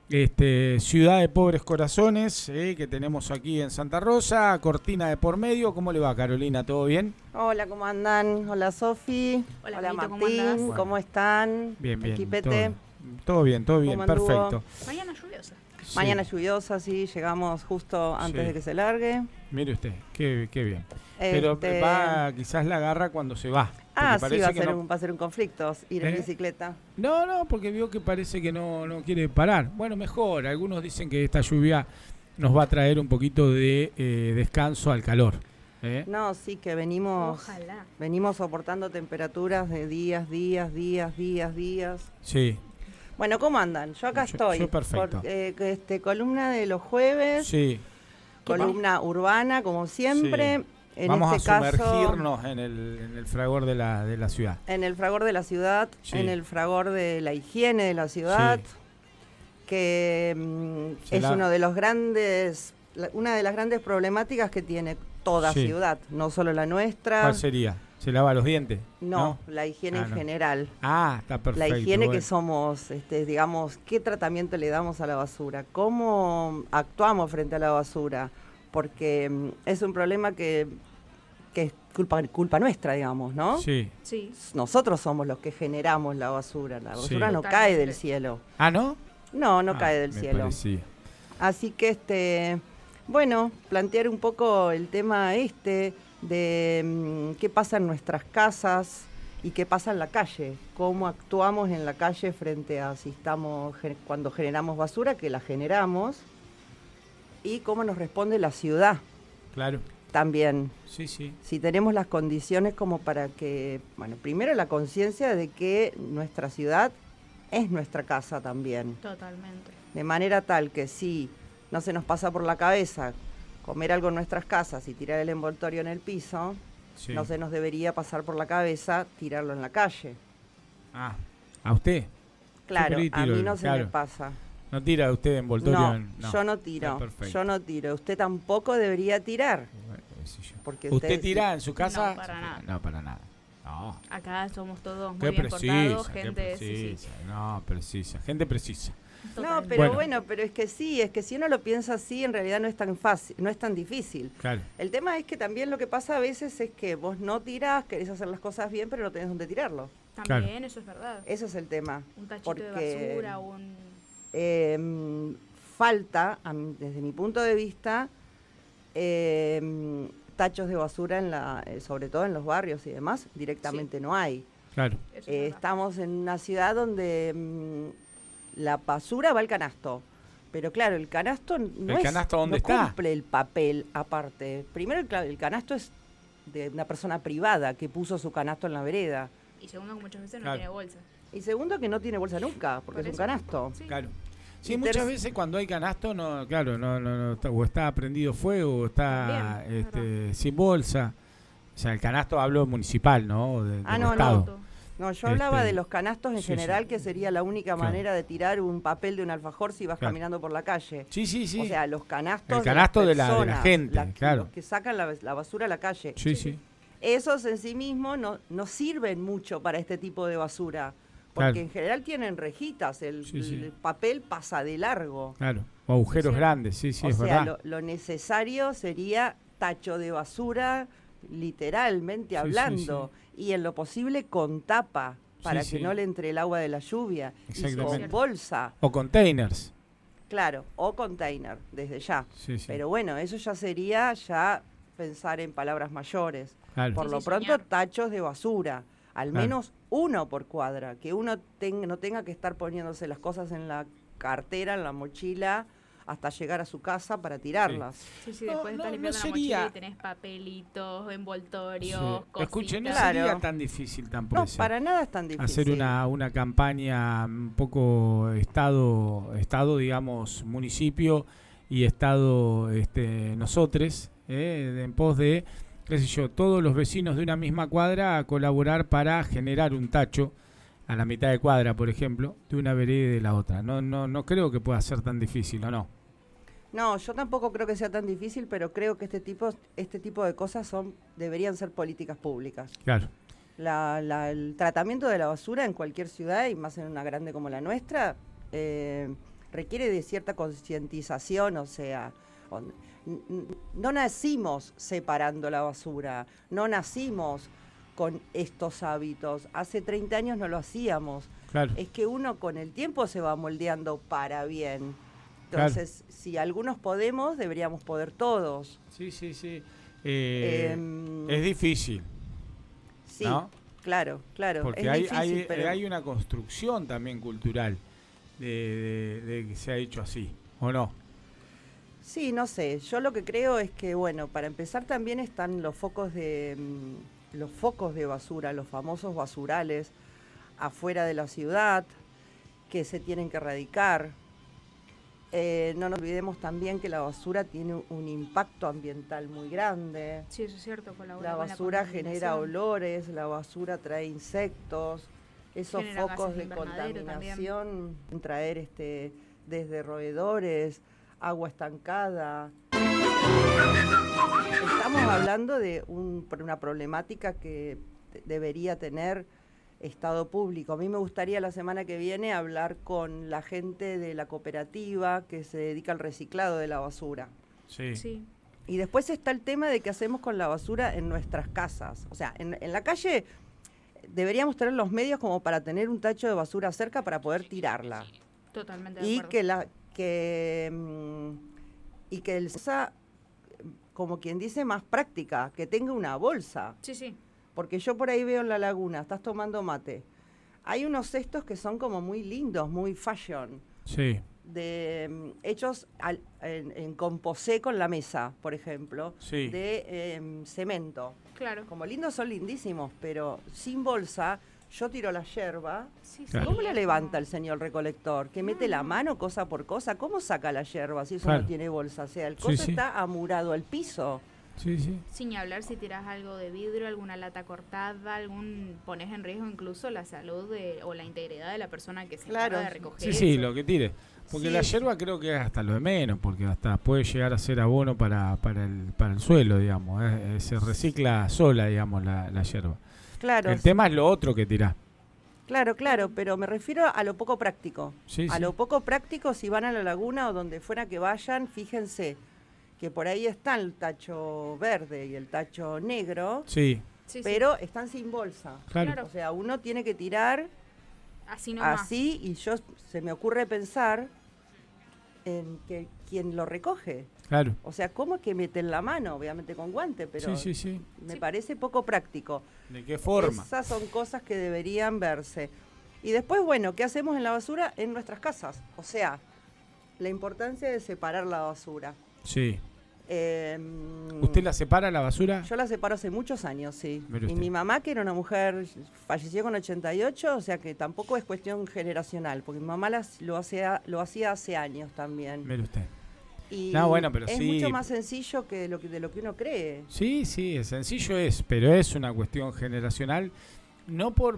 Ciudad de Pobres Corazones, que tenemos aquí en Santa Rosa, cortina de por medio. ¿Cómo le va, Carolina? ¿Todo bien? Hola, ¿cómo andan? Hola, Sofi. Hola, Martín, Martín. ¿Cómo están? Bien, bien. Equipete. Todo bien, perfecto. Mañana lluviosa. Sí. Mañana lluviosa, sí, llegamos justo antes de que se largue. Mire usted, qué bien. Pero quizás la agarra cuando se va. Sí, va a ser un conflicto ir en bicicleta. No, porque vio que parece que no quiere parar. Bueno, mejor. Algunos dicen que esta lluvia nos va a traer un poquito de descanso al calor. No, sí, que venimos soportando temperaturas de días. Sí. Bueno, ¿cómo andan? Yo acá estoy. Yo perfecto. Columna de los jueves. Sí. Columna urbana, como siempre. Sí. Vamos a sumergirnos en el fragor de la ciudad. En el fragor de la ciudad, sí. En el fragor de la higiene de la ciudad, sí. Que es una de las grandes problemáticas que tiene toda ciudad, no solo la nuestra. ¿Cuál sería? ¿Se lava los dientes? No, la higiene en general. Está perfecto. La higiene que somos, digamos, ¿qué tratamiento le damos a la basura? ¿Cómo actuamos frente a la basura? Porque es un problema que es culpa nuestra, digamos, ¿no? Sí. Nosotros somos los que generamos la basura. La basura no cae del cielo. ¿Ah, no? No cae del cielo. Parecía. Así que, plantear un poco el tema de qué pasa en nuestras casas y qué pasa en la calle. Cómo actuamos en la calle frente a cuando generamos basura, que la generamos, y cómo nos responde la ciudad. Claro. También. Sí. Si tenemos las condiciones como para que, primero la conciencia de que nuestra ciudad es nuestra casa también. Totalmente. De manera tal que si no se nos pasa por la cabeza comer algo en nuestras casas y tirar el envoltorio en el piso, no se nos debería pasar por la cabeza tirarlo en la calle. ¿A usted? Claro, a mí no se me pasa. ¿No tira usted envoltorio? No, yo no tiro. Usted tampoco debería tirar. Porque ¿Usted tira en su casa? No, para nada. No, para nada. No. Acá somos todos muy bien portados, gente precisa. No, precisa. Gente precisa. No, pero pero es que si uno lo piensa así, en realidad no es tan fácil, no es tan difícil. Claro. El tema es que también lo que pasa a veces es que vos no tirás, querés hacer las cosas bien, pero no tenés dónde tirarlo. También, eso es verdad. Eso es el tema. Un tachito de basura, falta, desde mi punto de vista, tachos de basura sobre todo en los barrios y demás, directamente no hay. Claro. Estamos en una ciudad donde la basura va al canasto, pero claro, el canasto no cumple el papel aparte. Primero, el canasto es de una persona privada que puso su canasto en la vereda. Y segundo, que muchas veces no tiene bolsa. Y segundo, que no tiene bolsa nunca, porque es un canasto. Sí. Claro. Sí, muchas veces cuando hay canasto, no, o está prendido fuego, o está sin bolsa. O sea, el canasto hablo municipal, ¿no? Del Estado. No, yo hablaba de los canastos en general, que sería la única manera de tirar un papel de un alfajor si vas caminando por la calle. Sí. O sea, los canastos. El canasto de la gente, los que sacan la basura a la calle. Sí. Esos en sí mismos no sirven mucho para este tipo de basura. Porque en general tienen rejitas, el papel pasa de largo. Claro, o agujeros grandes, es verdad. Lo necesario sería tacho de basura, literalmente hablando, y en lo posible con tapa, para que no le entre el agua de la lluvia, y con bolsa. O containers. Claro, o container, desde ya. Pero bueno, eso ya sería pensar en palabras mayores. Claro. Por lo pronto, tachos de basura. Al menos uno por cuadra, que uno no tenga que estar poniéndose las cosas en la cartera, en la mochila, hasta llegar a su casa para tirarlas. Sí, después estás limpiando la mochila y tenés papelitos, envoltorios, cositas. Escuchen, no sería tan difícil tampoco. No, para nada es tan difícil. Hacer una campaña un poco estado, digamos, municipio y estado nosotros, en pos de, qué sé yo, todos los vecinos de una misma cuadra a colaborar para generar un tacho a la mitad de cuadra, por ejemplo, de una vereda y de la otra. No creo que pueda ser tan difícil, ¿o no? No, yo tampoco creo que sea tan difícil, pero creo que este tipo de cosas deberían ser políticas públicas. Claro. El tratamiento de la basura en cualquier ciudad, y más en una grande como la nuestra, requiere de cierta concientización, o sea, no nacimos separando la basura, no nacimos con estos hábitos. Hace 30 años no lo hacíamos. Claro. Es que uno con el tiempo se va moldeando para bien. Entonces, si algunos podemos, deberíamos poder todos. Sí. Es difícil. Sí, ¿no? claro. Porque es difícil, pero hay una construcción también cultural de que se ha hecho así, ¿o no? sí, no sé. Yo lo que creo es que, bueno, para empezar también están los focos de basura, los famosos basurales afuera de la ciudad, que se tienen que erradicar. No nos olvidemos también que la basura tiene un impacto ambiental muy grande. Sí, eso es cierto. La basura genera olores, la basura trae insectos, esos genera focos de gases invernadero contaminación, traer desde roedores, agua estancada. Estamos hablando de una problemática que debería tener Estado público. A mí me gustaría la semana que viene hablar con la gente de la cooperativa que se dedica al reciclado de la basura. Sí. Y después está el tema de qué hacemos con la basura en nuestras casas. O sea, en la calle deberíamos tener los medios como para tener un tacho de basura cerca para poder tirarla. Totalmente de Y acuerdo. que el como quien dice, más práctica, que tenga una bolsa. Sí. Porque yo por ahí veo en la laguna, estás tomando mate. Hay unos cestos que son como muy lindos, muy fashion. Sí. Hechos en composé con la mesa, por ejemplo, Sí. de cemento. Claro. Como lindos son lindísimos, pero sin bolsa, yo tiro la yerba. Sí, Claro. ¿Cómo la levanta el señor recolector? ¿Que mete la mano cosa por cosa? ¿Cómo saca la yerba si eso Claro. no tiene bolsa? O sea, el Sí, coso sí. está amurado al piso. Sí. Sin hablar si tiras algo de vidrio, alguna lata cortada, pones en riesgo incluso la salud o la integridad de la persona que se Claro. encarga de recoger Sí, eso. lo que tire. Porque Sí. la yerba creo que es hasta lo de menos, porque hasta puede llegar a ser abono para el suelo, digamos. Se recicla sola, digamos, la yerba. Claro. El tema es lo otro que tirás. Claro, pero me refiero a lo poco práctico. Sí, a sí. lo poco práctico, si van a la laguna o donde fuera que vayan, fíjense que por ahí está el tacho verde y el tacho negro, Sí, Sí, pero están sin bolsa. claro. Claro. O sea, uno tiene que tirar así nomás. así y se me ocurre pensar en que quien lo recoge. Claro. O sea, ¿cómo es que meten la mano? Obviamente con guante, pero Sí. me Sí. parece poco práctico. ¿De qué forma? Esas son cosas que deberían verse. Y después, bueno, ¿qué hacemos en la basura? En nuestras casas. O sea, la importancia de separar la basura. Sí. Eh, ¿Usted la separa la basura? Yo la separo hace muchos años, sí. Mire Y usted. mi mamá, que era una mujer, falleció con 88, o sea que tampoco es cuestión generacional, porque mi mamá lo hacía hace años también. Mire usted. Y No, bueno, pero es sí. mucho más sencillo que de lo que uno cree. Sí, es sencillo pero es una cuestión generacional, no por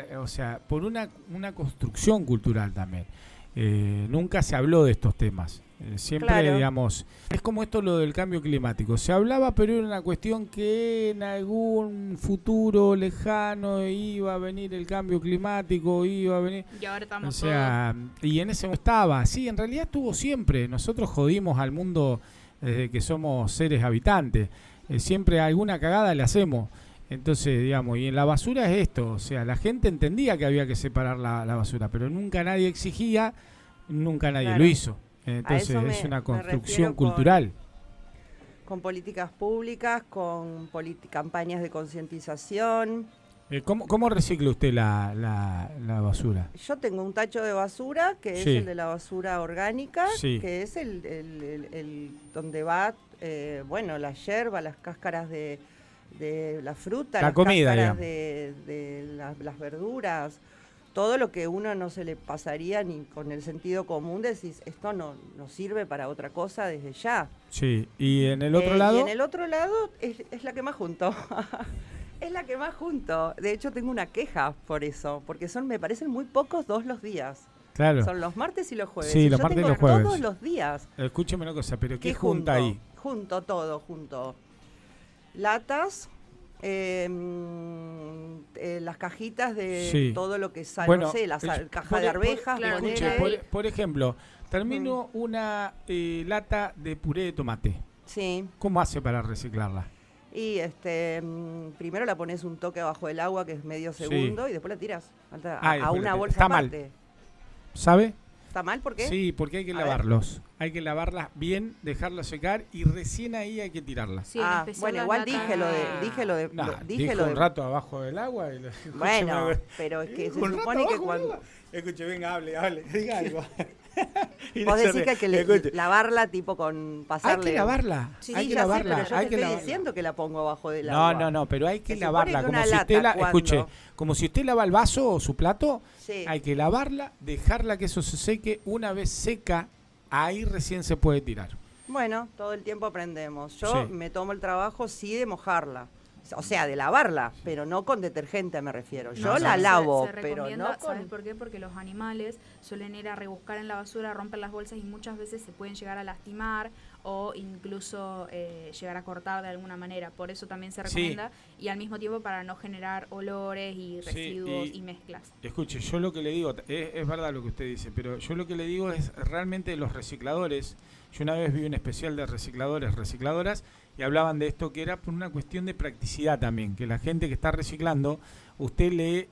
una construcción cultural también. Nunca se habló de estos temas. Siempre, Claro. digamos, es como esto lo del cambio climático. Se hablaba, pero era una cuestión que en algún futuro lejano iba a venir el cambio climático, iba a venir... Y ahora O estamos sea, y en ese momento estaba, sí, en realidad estuvo siempre. Nosotros jodimos al mundo desde que somos seres habitantes. Siempre alguna cagada le hacemos. Entonces, digamos, y en la basura es esto. O sea, la gente entendía que había que separar la basura, pero nunca nadie exigía, nunca nadie Claro. lo hizo. Entonces eso es una me construcción refiero cultural. Con políticas públicas, con campañas de concientización. ¿Cómo recicla usted la basura? Yo tengo un tacho de basura, que es Sí. el de la basura orgánica, Sí. que es el donde va, la yerba, las cáscaras de la fruta, La las comida, cáscaras digamos. de las verduras, todo lo que uno no se le pasaría ni con el sentido común, decís, esto no sirve para otra cosa desde ya. Sí, y en el otro lado... Y en el otro lado es la que más junto. Es la que más junto. De hecho, tengo una queja por eso, porque me parecen muy pocos los días. Claro. Son los martes y los jueves. Sí, Y los yo martes y tengo los jueves. todos los días. Escúcheme una cosa, pero ¿qué ¿Qué junta ahí? Junto todo, junto. Latas, las cajitas de Sí. todo lo que sale, Bueno, no sé, la caja de por- arvejas, claro, ponele. Escuche, por ejemplo, termino una lata de puré de tomate. Sí. ¿Cómo hace para reciclarla? Y primero la pones un toque abajo del agua, que es medio segundo, y después la tiras a una bolsa está aparte. Mal. ¿Sabe? ¿Está mal? ¿Por qué? Sí, porque hay que lavarlos. Hay que lavarlas bien, dejarlas secar y recién ahí hay que tirarlas. Sí, bueno, igual dije lo de un rato abajo del agua. Bueno, pero es que se supone que cuando... Escuche, venga, hable, diga algo. Vos decís que hay que lavarla tipo con pasarle... Hay que lavarla, Sí, hay que ya lavarla. Sé, pero yo te estoy diciendo que la pongo abajo del agua. agua. No, pero hay que lavarla. Que como si usted escuche, como si usted lava el vaso o su plato, sí. Hay que lavarla, dejarla que eso se seque. Una vez seca, ahí recién se puede tirar. Bueno, todo el tiempo aprendemos. Yo me tomo el trabajo, sí, de mojarla. O sea, de lavarla, pero no con detergente me refiero. Yo la lavo, pero no con... ¿Sabes por qué? Porque los animales suelen ir a rebuscar en la basura, romper las bolsas y muchas veces se pueden llegar a lastimar o incluso llegar a cortar de alguna manera. Por eso también se recomienda y al mismo tiempo para no generar olores y residuos y mezclas. Escuche, yo lo que le digo, es verdad lo que usted dice, pero yo lo que le digo es realmente los recicladores. Yo una vez vi un especial de recicladoras, y hablaban de esto que era por una cuestión de practicidad también, que la gente que está reciclando, usted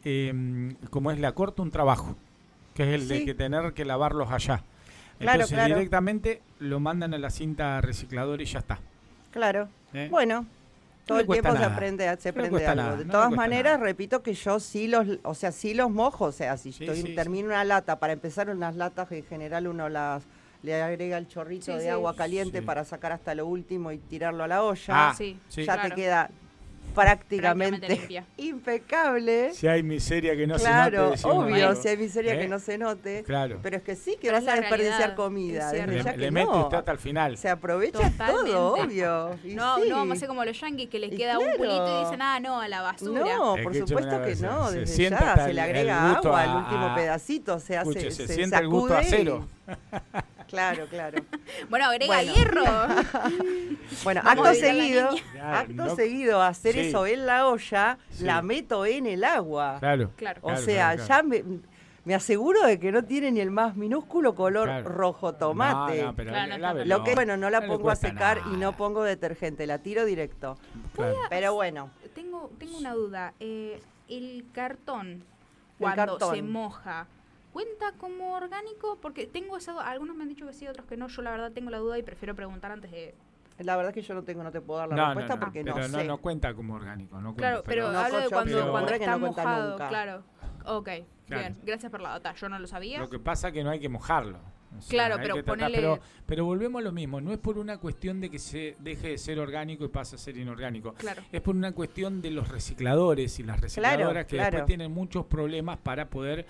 le acorta un trabajo, que es el de que tener que lavarlos allá. Entonces directamente lo mandan a la cinta recicladora y ya está. Claro. Bueno, todo el tiempo se aprende algo. De todas maneras, repito que yo sí los mojo, o sea, si termino una lata, para empezar unas latas en general uno le agrega el chorrito de agua caliente para sacar hasta lo último y tirarlo a la olla. Te queda prácticamente impecable. Si hay miseria que no se note. Claro, obvio, si hay miseria que no se note. Claro. Pero es que sí que vas a desperdiciar comida. Le mete usted hasta el final. Se aprovecha todo, obvio. No vamos a hacer como los yanquis que les queda un pulito y dicen, no, a la basura. No, por supuesto que no. Desde ya se le agrega agua al último pedacito. Se siente el gusto a cero. Claro. Bueno, agrega hierro. Bueno, acto seguido, hacer eso en la olla, la meto en el agua. Claro. O sea, ya me aseguro de que no tiene ni el más minúsculo color rojo tomate. No, pero lo que no la pongo a secar y no pongo detergente, la tiro directo. Pero bueno. Tengo una duda. El cartón, cuando se moja, ¿cuenta como orgánico? Porque tengo algunos me han dicho que sí, otros que no. Yo la verdad tengo la duda y prefiero preguntar antes de... La verdad es que yo no te puedo dar la respuesta porque no sé. Pero no cuenta como orgánico. No claro, cuenta, pero hablo de cuando está no mojado, claro. Ok, bien. Gracias por la data. Yo no lo sabía. Lo que pasa es que no hay que mojarlo. Claro, pero ponele... Pero volvemos a lo mismo. No es por una cuestión de que se deje de ser orgánico y pase a ser inorgánico. Claro. Es por una cuestión de los recicladores y las recicladoras que después tienen muchos problemas para poder...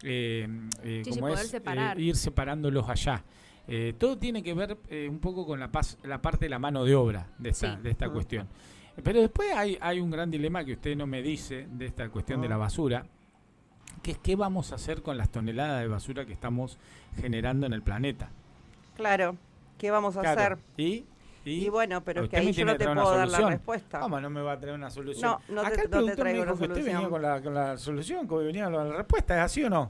ir separándolos allá. Todo tiene que ver un poco con la parte de la mano de obra de esta cuestión. Pero después hay un gran dilema que usted no me dice de esta cuestión de la basura, que es qué vamos a hacer con las toneladas de basura que estamos generando en el planeta. Claro, ¿qué vamos a hacer? Y bueno, pero es que ahí yo no te puedo dar la respuesta. ¿Cómo no me va a traer una solución? No te traigo una solución. Usted venía con la solución, que venía con la respuesta, ¿es así o no?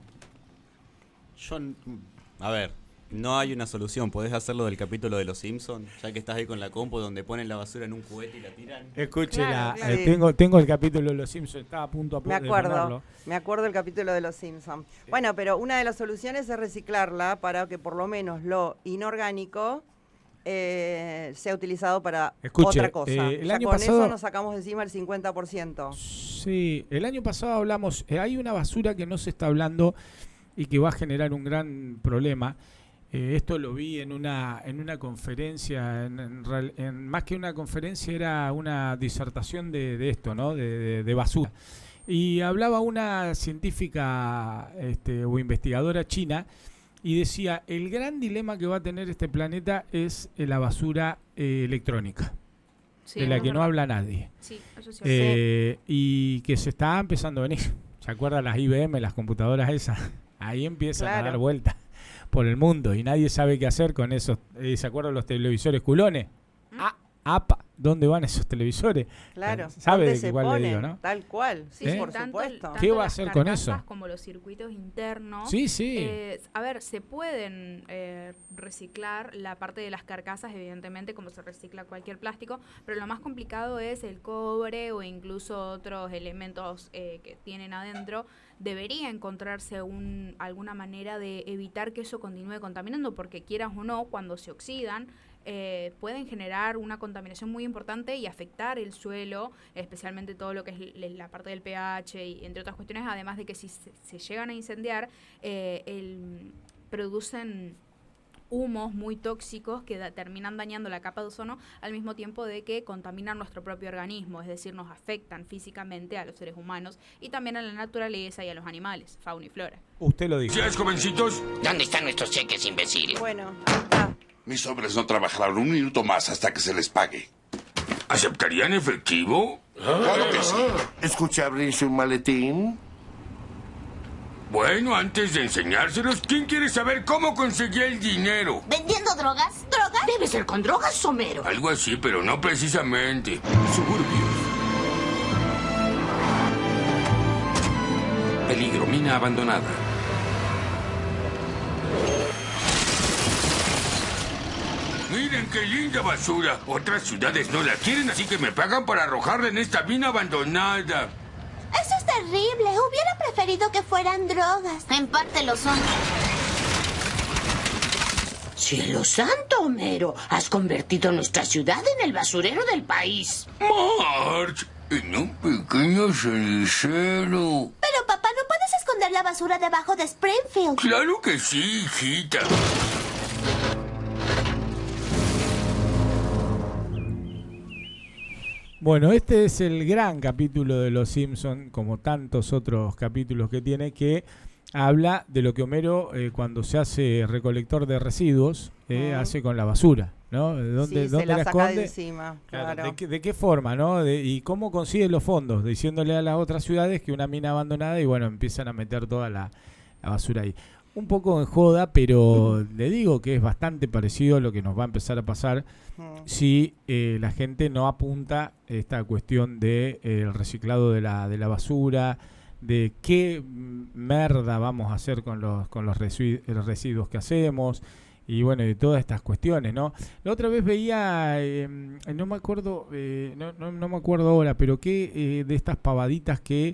A ver, no hay una solución. ¿Podés hacerlo del capítulo de Los Simpsons? Ya que estás ahí con la compu donde ponen la basura en un juguete y la tiran. Escuche, tengo el capítulo de Los Simpsons, estaba a punto de ponerlo. Me acuerdo el capítulo de Los Simpsons. Bueno, pero una de las soluciones es reciclarla para que por lo menos lo inorgánico sea utilizado para otra cosa. El año con pasado, eso nos sacamos encima el 50%. Sí, el año pasado hablamos, hay una basura que no se está hablando y que va a generar un gran problema. Esto lo vi en una conferencia, más que una conferencia era una disertación de esto, ¿no? De basura. Y hablaba una científica o investigadora china y decía, el gran dilema que va a tener este planeta es la basura electrónica, de la que no habla nadie. Sí, eso sí. Y que se está empezando a venir. ¿Se acuerdan las IBM, las computadoras esas? Ahí empiezan a dar vueltas por el mundo y nadie sabe qué hacer con esos. ¿Se acuerdan los televisores culones? APA, ¿dónde van esos televisores? Claro, ¿Sabe ¿dónde de se cuál le ponen? digo, no? Tal cual, sí, Sí, por tanto, supuesto. tanto ¿Qué va a las hacer con carcasas eso? como los circuitos internos. Sí. A ver, se pueden reciclar la parte de las carcasas, evidentemente, como se recicla cualquier plástico, pero lo más complicado es el cobre o incluso otros elementos que tienen adentro. Debería encontrarse alguna manera de evitar que eso continúe contaminando, porque quieras o no, cuando se oxidan, pueden generar una contaminación muy importante y afectar el suelo, especialmente todo lo que es la parte del pH y entre otras cuestiones, además de que si se llegan a incendiar, producen humos muy tóxicos que terminan dañando la capa de ozono al mismo tiempo de que contaminan nuestro propio organismo, es decir, nos afectan físicamente a los seres humanos y también a la naturaleza y a los animales, fauna y flora. Usted lo dijo. ¿Sí, jovencitos? ¿Dónde están nuestros cheques, imbécil? Bueno, ahí está. Mis hombres no trabajarán un minuto más hasta que se les pague. ¿Aceptarían efectivo? Claro que sí. ¿Escuché abrirse un maletín? Bueno, antes de enseñárselos, ¿quién quiere saber cómo conseguí el dinero? ¿Vendiendo drogas? ¿Drogas? Debe ser con drogas, Somero. Algo así, pero no precisamente. Suburbios. Peligro, mina abandonada. Miren qué linda basura. Otras ciudades no la quieren, así que me pagan para arrojarla en esta mina abandonada. Eso es terrible. Hubiera preferido que fueran drogas. En parte lo son. Cielo santo, Homero. Has convertido nuestra ciudad en el basurero del país. Marge, en un pequeño cenicero. Pero, papá, ¿no puedes esconder la basura debajo de Springfield? Claro que sí, hijita. Bueno, este es el gran capítulo de Los Simpson, como tantos otros capítulos que tiene, que habla de lo que Homero, cuando se hace recolector de residuos, hace con la basura, ¿no? ¿Dónde se la saca esconde? de encima, claro. ¿De qué forma, no? Y cómo consigue los fondos, diciéndole a las otras ciudades que una mina abandonada y bueno, empiezan a meter toda la basura ahí. Un poco en joda, pero le digo que es bastante parecido a lo que nos va a empezar a pasar si la gente no apunta esta cuestión de el reciclado de la basura, de qué merda vamos a hacer con los residuos que hacemos y bueno, de todas estas cuestiones, ¿no? La otra vez veía, no me acuerdo ahora, pero que de estas pavaditas que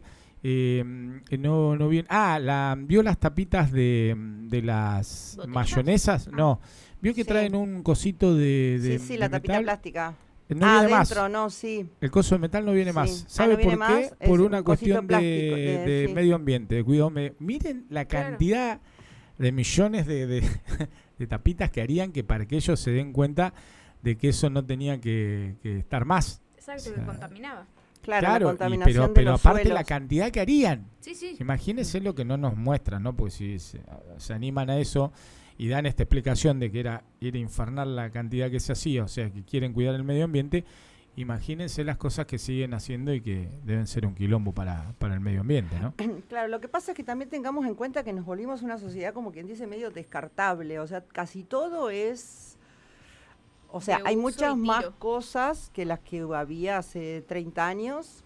no bien. Vio las tapitas de las ¿Botellas? mayonesas, no. Vio que Sí. traen un cosito de Sí, la de tapita metal. plástica. No viene más. Adentro, no, sí. El coso de metal no viene Sí. más. Ah, ¿Sabe ¿no viene por qué? más? Es Por un una cosito cuestión plástico, de sí. medio ambiente, de cuidado. Miren la Claro. cantidad de millones de tapitas que harían que para que ellos se den cuenta de que eso no tenía que estar más. Exacto, O sea, que contaminaba. Claro, la contaminación de pero los aparte suelos. la cantidad que harían. Sí. Imagínense lo que no nos muestran, ¿no? Porque si se animan a eso y dan esta explicación de que era infernal la cantidad que se hacía, o sea, que quieren cuidar el medio ambiente, imagínense las cosas que siguen haciendo y que deben ser un quilombo para el medio ambiente, ¿no? Claro, lo que pasa es que también tengamos en cuenta que nos volvimos una sociedad, como quien dice, medio descartable. O sea, casi todo es... O sea, De hay uso muchas y más tiro. cosas que las que había hace 30 años.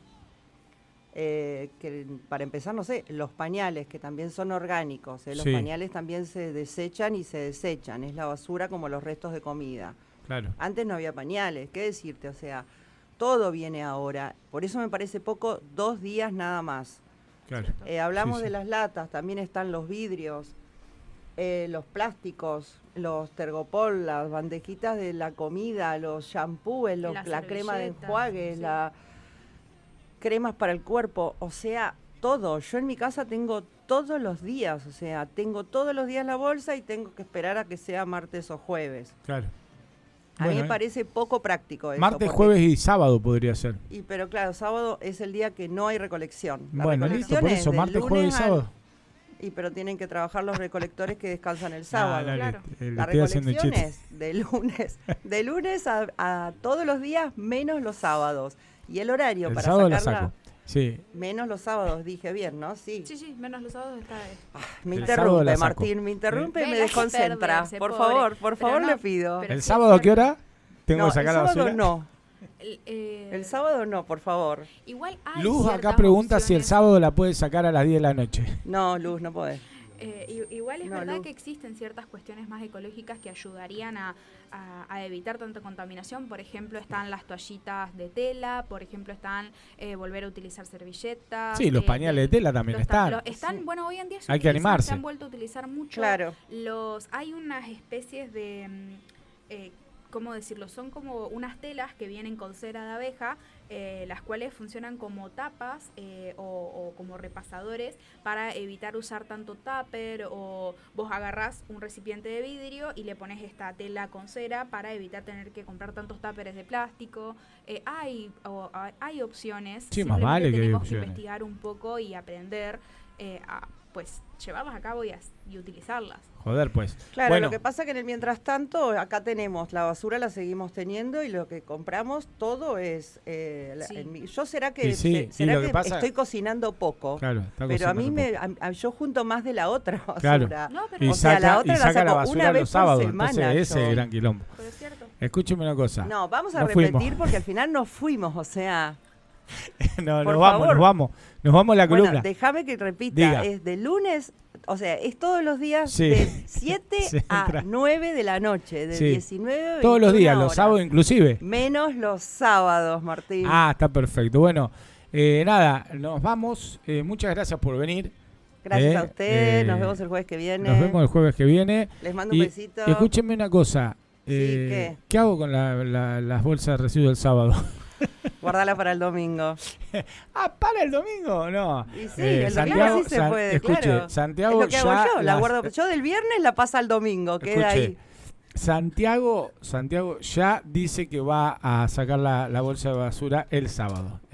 Que para empezar, no sé, los pañales, que también son orgánicos. Los Sí. pañales también se desechan y se desechan. Es la basura como los restos de comida. Claro. Antes no había pañales, ¿qué decirte? O sea, todo viene ahora. Por eso me parece poco 2 días nada más. Claro. Hablamos Sí, de sí. las latas, también están los vidrios, los plásticos, los tergopol, las bandejitas de la comida, los shampoos, Las la crema de servilletas, enjuague, sí. las cremas para el cuerpo, o sea, todo. Yo en mi casa tengo todos los días, o sea, tengo todos los días la bolsa y tengo que esperar a que sea martes o jueves. Claro. A mí Bueno, me parece poco práctico eso. martes, porque- jueves y sábado podría ser. pero claro, sábado es el día que no hay recolección. La Bueno, listo, recolección por es eso, del martes, lunes jueves y al- sábado. pero tienen que trabajar los recolectores que descansan el sábado. No, Claro. le La estoy haciendo recolección chistes. es de lunes a todos los días, menos los sábados. Y el horario El para sábado la sacarla, saco. Sí. menos los sábados, dije bien, ¿no? Sí. Sí, menos los sábados está... Me El sábado la interrumpe, saco. Martín, me interrumpe y Me me la hace desconcentra. perderse, Por pobre. favor, Pero no, le pido. pero ¿El sí, sábado a qué exacto. hora? ¿Tengo No, que sacar el la sábado basura? no. El sábado no, por favor. Igual hay Luz acá pregunta si el sábado la puedes sacar a las 10 de la noche. No, Luz, no podés. Igual es verdad Luz. que existen ciertas cuestiones más ecológicas que ayudarían a evitar tanta contaminación. Por ejemplo, están las toallitas de tela, por ejemplo, están volver a utilizar servilletas. Sí, los pañales de tela también están. Bueno, hoy en día hay que animarse. Se han vuelto a utilizar mucho. Claro. Hay unas especies de... ¿cómo decirlo? Son como unas telas que vienen con cera de abeja, las cuales funcionan como tapas o como repasadores para evitar usar tanto tupper, o vos agarrás un recipiente de vidrio y le pones esta tela con cera para evitar tener que comprar tantos tuppers de plástico. Hay opciones, sí, más vale que tenemos que investigar un poco y aprender a pues llevarlas a cabo y utilizarlas. Joder, pues. Claro, bueno. Lo que pasa que en el mientras tanto, acá tenemos la basura, la seguimos teniendo, y lo que compramos todo es... yo será que, estoy cocinando poco, claro, pero a mí yo junto más de la otra basura. Claro. No, pero la otra saca la saco basura una vez los sábados, por semana. entonces ese es el gran quilombo. Pero es cierto. Escúcheme una cosa. No, vamos a repetir porque al final nos fuimos, o sea... No, nos vamos a la columna. Bueno, déjame que repita, Diga. Es de lunes, o sea, es todos los días sí. de 7 a 9 de la noche, de 19 a 21 todos los días, horas. los sábados inclusive. Menos los sábados, Martín. Ah, está perfecto. Bueno, nada, nos vamos. Muchas gracias por venir. Gracias a usted, nos vemos el jueves que viene. Nos vemos el jueves que viene. Les mando un besito. Escúchenme una cosa. ¿Qué hago con las bolsas de residuos del sábado? Guardala para el domingo. ¿Para el domingo? No. Y sí, el domingo sí se puede, escuche, claro. Santiago, es lo que hago yo, la guardo. Yo del viernes la paso al domingo, queda ahí. Santiago ya dice que va a sacar la bolsa de basura el sábado.